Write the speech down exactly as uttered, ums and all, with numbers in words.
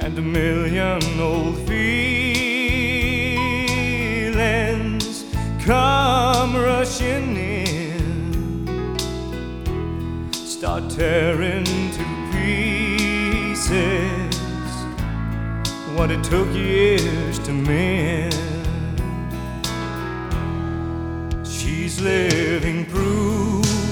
and a million old feelings come rushing in, start tearing to pieces what it took years to mend. She's living proof